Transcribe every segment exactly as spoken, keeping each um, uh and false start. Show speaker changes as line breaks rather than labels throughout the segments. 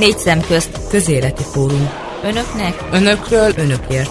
Négy szem közt
közéleti fórum.
Önöknek,
önökről, önökért.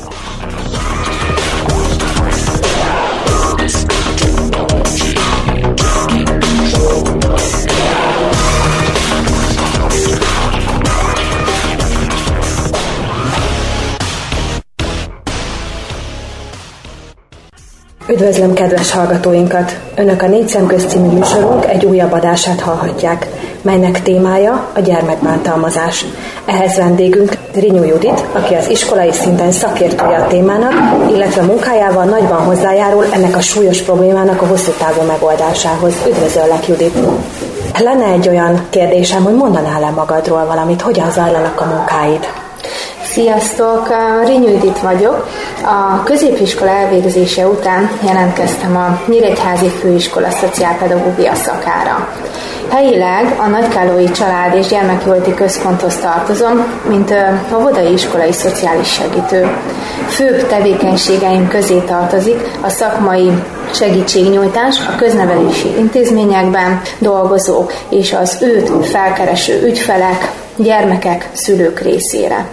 Üdvözlöm kedves hallgatóinkat! Önök a Négy szem közt című műsorunk egy újabb adását hallhatják, melynek témája a gyermekbántalmazás. Ehhez vendégünk Rinyó Judit, aki az iskolai szinten szakértője a témának, illetve munkájával nagyban hozzájárul ennek a súlyos problémának a hosszú távú megoldásához. Üdvözöllek, Judit! Lenne egy olyan kérdésem, hogy mondanál-e magadról valamit, hogyan zajlanak a munkáid?
Sziasztok! Rinyó Judit vagyok. A középiskola elvégzése után jelentkeztem a Nyíregyházi Főiskola Szociálpedagógia szakára. Helyileg a Nagykállói Család és Gyermekjóléti Központhoz tartozom, mint óvodai iskolai szociális segítő. Főbb tevékenységeim közé tartozik a szakmai segítségnyújtás a köznevelési intézményekben dolgozók és az őt felkereső ügyfelek, gyermekek, szülők részére.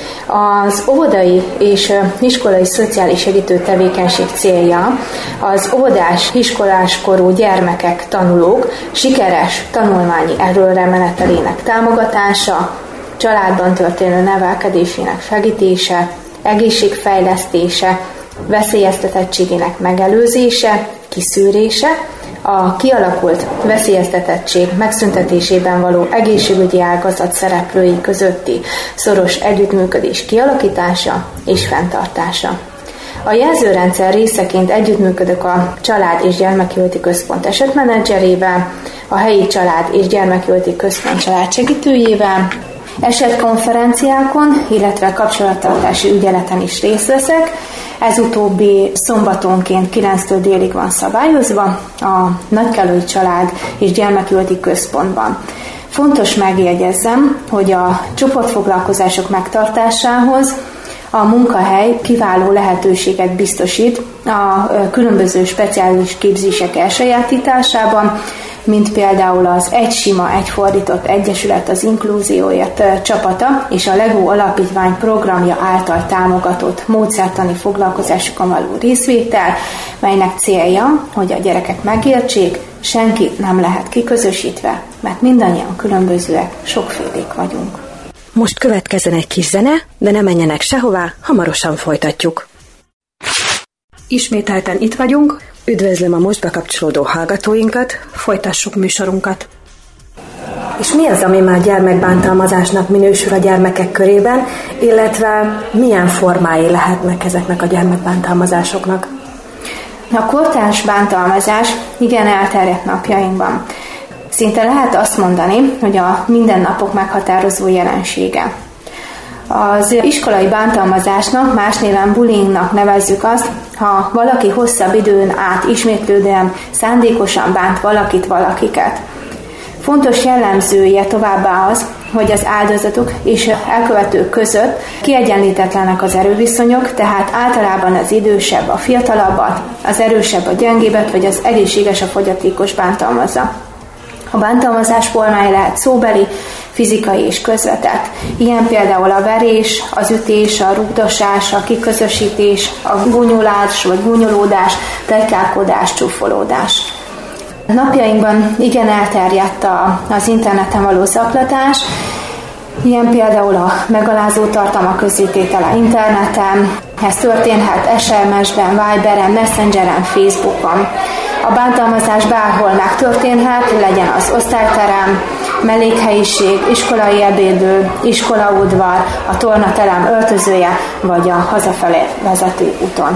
Az óvodai és iskolai szociális segítő tevékenység célja az óvodás, iskoláskorú gyermekek, tanulók sikeres tanulmányi előremenetelének támogatása, családban történő nevelkedésének segítése, egészségfejlesztése, veszélyeztetettségének megelőzése, kiszűrése, a kialakult veszélyeztetettség megszüntetésében való egészségügyi ágazat szereplői közötti szoros együttműködés kialakítása és fenntartása. A jelzőrendszer részeként együttműködök a Család és Gyermekjóléti Központ esetmenedzserével, a helyi Család és Gyermekjóléti Központ családsegítőjével, esetkonferenciákon, illetve kapcsolattartási ügyeleten is részt veszek. Ez utóbbi szombatonként kilenctől délig van szabályozva a Nagykállói Család és Gyermekjóléti Központban. Fontos megjegyezzem, hogy a csoportfoglalkozások megtartásához a munkahely kiváló lehetőséget biztosít a különböző speciális képzések elsajátításában, mint például az Egy Sima, Egy Fordított Egyesület az Inklúzióért csapata és a Legó Alapítvány programja által támogatott módszertani foglalkozásokon való részvétel, melynek célja, hogy a gyerekek megértsék, senki nem lehet kiközösítve, mert mindannyian különbözőek, sokfélék vagyunk.
Most következzen egy kis zene, de ne menjenek sehová, hamarosan folytatjuk. Ismételten itt vagyunk, üdvözlöm a most bekapcsolódó hallgatóinkat, folytassuk műsorunkat. És mi az, ami már gyermekbántalmazásnak minősül a gyermekek körében, illetve milyen formái lehetnek ezeknek a gyermekbántalmazásoknak?
A kortárs bántalmazás igen elterjedt napjainkban. Szinte lehet azt mondani, hogy a mindennapok meghatározó jelensége. Az iskolai bántalmazásnak, más néven bullyingnak nevezzük azt, ha valaki hosszabb időn át ismétlődően szándékosan bánt valakit, valakiket. Fontos jellemzője továbbá az, hogy az áldozatok és elkövetők között kiegyenlítetlenek az erőviszonyok, tehát általában az idősebb a fiatalabbat, az erősebb a gyengébbet, vagy az egészséges a fogyatékos bántalmazza. A bántalmazás formái lehet szóbeli, fizikai és közvetett. Ilyen például a verés, az ütés, a rugdosás, a kiközösítés, a gúnyolás vagy gúnyolódás, pletykálkodás, csúfolódás. A napjainkban igen elterjedt az interneten való zaklatás, ilyen például a megalázó tartalmak közzététele interneten, ez történhet es em es-ben, Viberen, Messengeren, Facebookon. A bántalmazás bárhol megtörténhet, legyen az osztályterem, mellékhelyiség, iskolai ebédlő, iskolaudvar, a tornaterem öltözője, vagy a hazafelé vezető úton.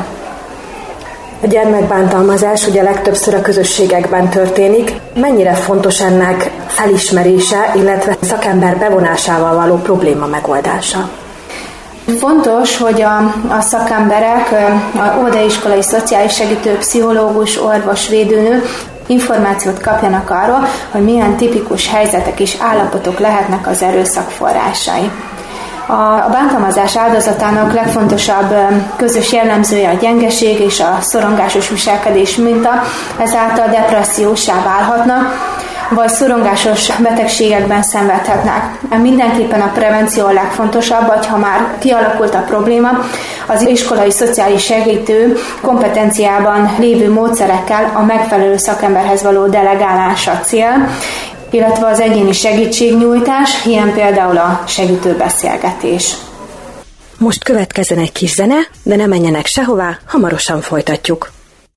A gyermekbántalmazás ugye legtöbbször a közösségekben történik. Mennyire fontos ennek felismerése, illetve szakember bevonásával való probléma megoldása?
Fontos, hogy a, a szakemberek, a óvodaiskolai szociális segítő, pszichológus, orvos, védőnő információt kapjanak arról, hogy milyen tipikus helyzetek és állapotok lehetnek az erőszak forrásai. A bántalmazás áldozatának legfontosabb közös jellemzője a gyengeség és a szorongásos viselkedés minta, ezáltal depressziósá válhatnak. vagy szorongásos betegségekben szenvedhetnek. Mindenképpen a prevenció a legfontosabb, vagy ha már kialakult a probléma, az iskolai szociális segítő kompetenciában lévő módszerekkel a megfelelő szakemberhez való delegálás a cél, illetve az egyéni segítségnyújtás, ilyen például a segítő beszélgetés.
Most következzen egy kis zene, de ne menjenek sehová, hamarosan folytatjuk.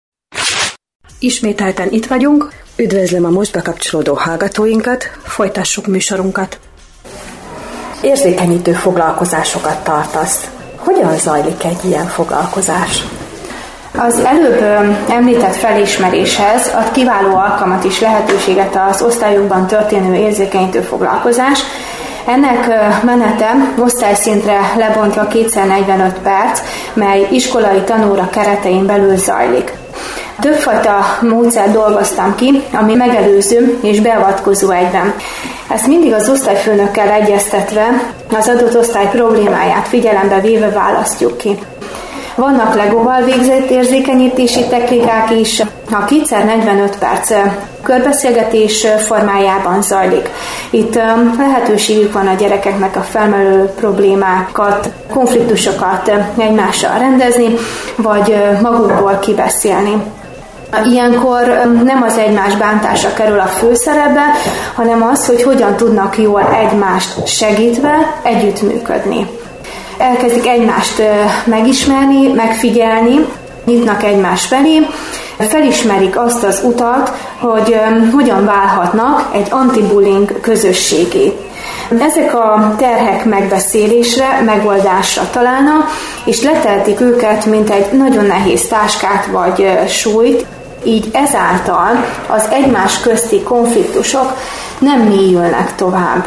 Ismételten itt vagyunk, üdvözlöm a most bekapcsolódó hallgatóinkat, folytassuk műsorunkat. Érzékenyítő foglalkozásokat tartasz. Hogyan zajlik egy ilyen foglalkozás?
Az előbb említett felismeréshez ad kiváló alkalmat és lehetőséget az osztályokban történő érzékenyítő foglalkozás. Ennek menete osztályszintre lebontva kétszáznegyvenöt perc, mely iskolai tanóra keretein belül zajlik. Többfajta módszert dolgoztam ki, ami megelőző és beavatkozó egyben. Ezt mindig az osztályfőnökkel egyeztetve, az adott osztály problémáját figyelembe véve választjuk ki. Vannak legóval végzett érzékenyítési technikák is. A kétszáznegyvenöt perc körbeszélgetés formájában zajlik. Itt lehetőségük van a gyerekeknek a felmerülő problémákat, konfliktusokat egymással rendezni, vagy magukból kibeszélni. Ilyenkor nem az egymás bántása kerül a főszerepbe, hanem az, hogy hogyan tudnak jól egymást segítve együttműködni. Elkezdik egymást megismerni, megfigyelni, nyitnak egymás felé, felismerik azt az utat, hogy hogyan válhatnak egy anti-bullying közösségé. Ezek a terhek megbeszélésre, megoldásra találnak, és leteltik őket, mint egy nagyon nehéz táskát vagy súlyt, így ezáltal az egymás közti konfliktusok nem mélyülnek tovább.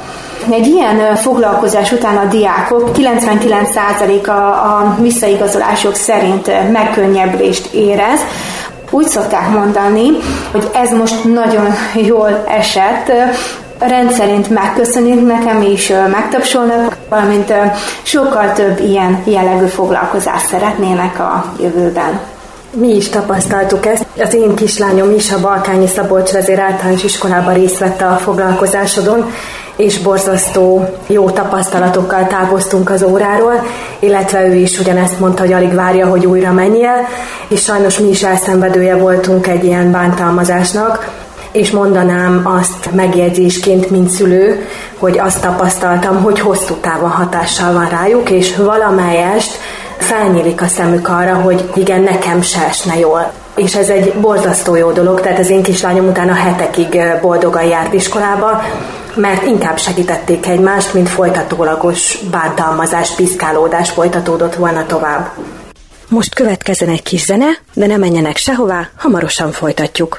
Egy ilyen foglalkozás után a diákok kilencvenkilenc százaléka a visszaigazolások szerint megkönnyebbülést érez. Úgy szokták mondani, hogy ez most nagyon jól esett, rendszerint megköszönik nekem és megtapsolnak, valamint sokkal több ilyen jellegű foglalkozást szeretnének a jövőben.
Mi is tapasztaltuk ezt. Az én kislányom is a Balkányi Szabolcs Vezér Általános Iskolában részt vett a foglalkozásodon, és borzasztó jó tapasztalatokkal távoztunk az óráról, illetve ő is ugyanezt mondta, hogy alig várja, hogy újra menjél, és sajnos mi is elszenvedője voltunk egy ilyen bántalmazásnak, és mondanám azt megjegyzésként, mint szülő, hogy azt tapasztaltam, hogy hosszú távon hatással van rájuk, és valamelyest felnyílik a szemük arra, hogy igen, nekem se esne jól. És ez egy borzasztó jó dolog, tehát az én kislányom utána hetekig boldogan járt iskolába, mert inkább segítették egymást, mint folytatólagos bántalmazás, piszkálódás folytatódott volna tovább. Most következzen egy kis zene, de ne menjenek sehová, hamarosan folytatjuk.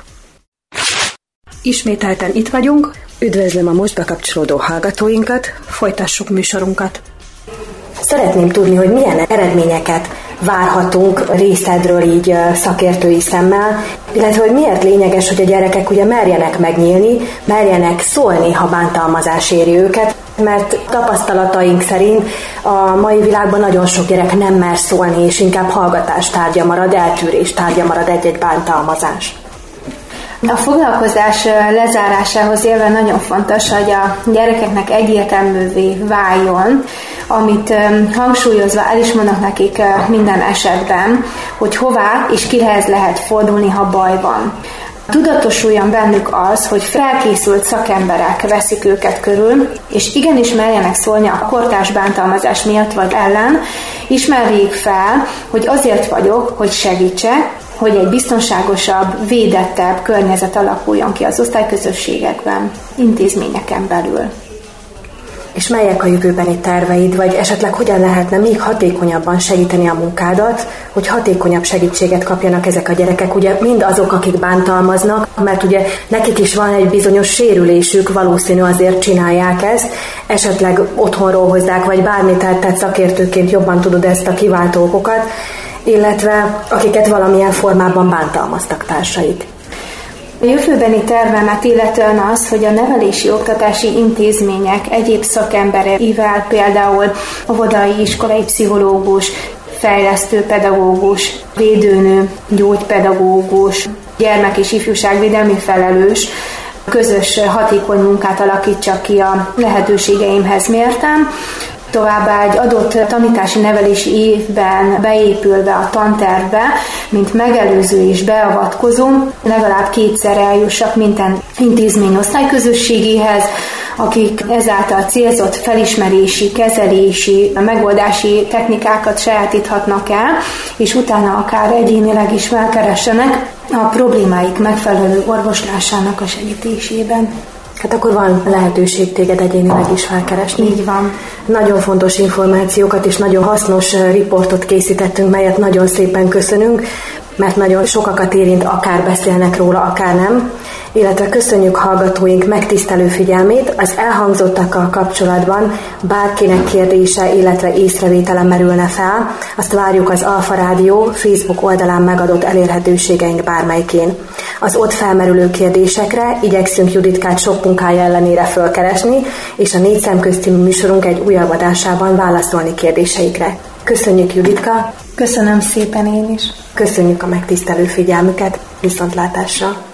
Ismételten itt vagyunk, üdvözlöm a most bekapcsolódó hallgatóinkat, folytassuk műsorunkat. Szeretném tudni, hogy milyen eredményeket várhatunk részedről így szakértői szemmel, illetve hogy miért lényeges, hogy a gyerekek ugye merjenek megnyílni, merjenek szólni, ha bántalmazás éri őket, mert tapasztalataink szerint a mai világban nagyon sok gyerek nem mer szólni, és inkább hallgatás tárgya marad, eltűrés tárgya marad egy-egy bántalmazás.
A foglalkozás lezárásához élve nagyon fontos, hogy a gyerekeknek egyértelművé váljon, amit hangsúlyozva el is mondok nekik minden esetben, hogy hová és kihez lehet fordulni, ha baj van. Tudatosuljon bennük az, hogy felkészült szakemberek veszik őket körül, és igenis merjenek szólni a kortárs bántalmazás miatt vagy ellen, ismerjék fel, hogy azért vagyok, hogy segítsek, hogy egy biztonságosabb, védettebb környezet alakuljon ki az osztályközösségekben, intézményeken belül.
És melyek a jövőbeni terveid, vagy esetleg hogyan lehetne még hatékonyabban segíteni a munkádat, hogy hatékonyabb segítséget kapjanak ezek a gyerekek, ugye mind azok, akik bántalmaznak, mert ugye nekik is van egy bizonyos sérülésük, valószínű azért csinálják ezt, esetleg otthonról hozzák, vagy bármit tett szakértőként jobban tudod ezt a kiváltó okokat, illetve akiket valamilyen formában bántalmaztak társaik.
A jövőbeni tervemet illetően az, hogy a nevelési oktatási intézmények egyéb szakembereivel, például óvodai, iskolai pszichológus, fejlesztő pedagógus, védőnő, gyógypedagógus, gyermek- és ifjúságvédelmi felelős, közös, hatékony munkát alakítsak ki a lehetőségeimhez mérten. Továbbá egy adott tanítási nevelési évben beépülve a tantervbe, mint megelőző és beavatkozó, legalább kétszer eljussak minden intézmény osztályközösségéhez, akik ezáltal célzott felismerési, kezelési, megoldási technikákat sajátíthatnak el, és utána akár egyénileg is felkeressenek a problémáik megfelelő orvoslásának a segítésében.
Hát akkor van lehetőség téged egyénileg is felkeresni.
Így van.
Nagyon fontos információkat és nagyon hasznos riportot készítettünk, melyet nagyon szépen köszönünk, mert nagyon sokakat érint, akár beszélnek róla, akár nem. Illetve köszönjük hallgatóink megtisztelő figyelmét, az elhangzottakkal kapcsolatban bárkinek kérdése, illetve észrevétele merülne fel, azt várjuk az Alfa Rádió Facebook oldalán megadott elérhetőségeink bármelyikén. Az ott felmerülő kérdésekre igyekszünk Juditkát sok munkája ellenére fölkeresni, és a Négy Szemközt című műsorunk egy újabb adásában válaszolni kérdéseikre. Köszönjük, Juditka!
Köszönöm szépen én is!
Köszönjük a megtisztelő figyelmüket, viszontlátásra!